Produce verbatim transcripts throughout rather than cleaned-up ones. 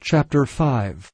Chapter five.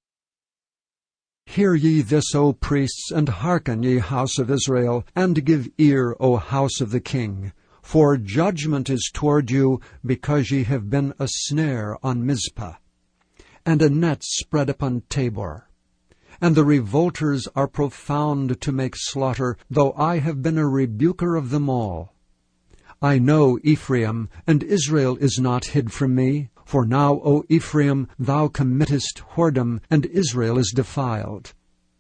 Hear ye this, O priests, and hearken, ye house of Israel, and give ear, O house of the king. For judgment is toward you, because ye have been a snare on Mizpah, and a net spread upon Tabor. And the revolters are profound to make slaughter, though I have been a rebuker of them all. I know Ephraim, and Israel is not hid from me. For now, O Ephraim, thou committest whoredom, and Israel is defiled.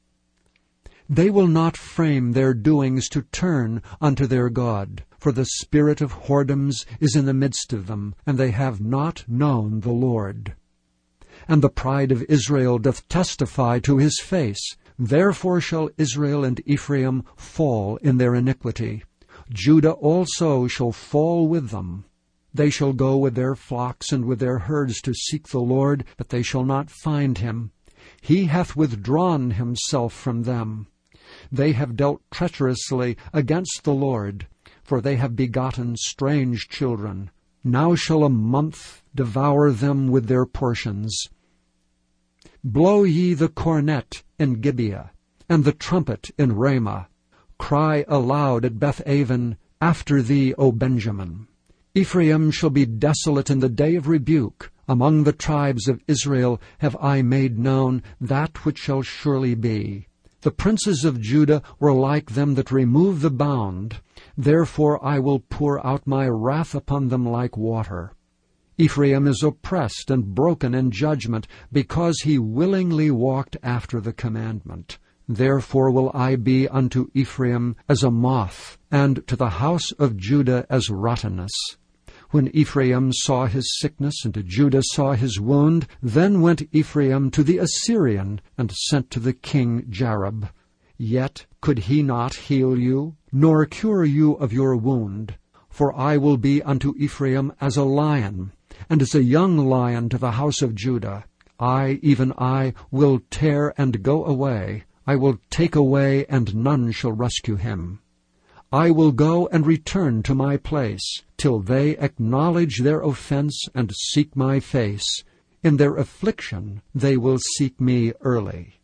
They will not frame their doings to turn unto their God, for the spirit of whoredoms is in the midst of them, and they have not known the Lord. And the pride of Israel doth testify to his face. Therefore shall Israel and Ephraim fall in their iniquity. Judah also shall fall with them. They shall go with their flocks and with their herds to seek the Lord, but they shall not find him. He hath withdrawn himself from them. They have dealt treacherously against the Lord, for they have begotten strange children. Now shall a month devour them with their portions. Blow ye the cornet in Gibeah, and the trumpet in Ramah. Cry aloud at Beth-aven, after thee, O Benjamin. Ephraim shall be desolate in the day of rebuke. Among the tribes of Israel have I made known that which shall surely be. The princes of Judah were like them that remove the bound. Therefore I will pour out my wrath upon them like water. Ephraim is oppressed and broken in judgment, because he willingly walked after the commandment. Therefore will I be unto Ephraim as a moth, and to the house of Judah as rottenness. When Ephraim saw his sickness, and Judah saw his wound, then went Ephraim to the Assyrian, and sent to the king Jareb. Yet could he not heal you, nor cure you of your wound. For I will be unto Ephraim as a lion, and as a young lion to the house of Judah. I, even I, will tear and go away. I will take away, and none shall rescue him. I will go and return to my place, till they acknowledge their offense and seek my face. In their affliction they will seek me early.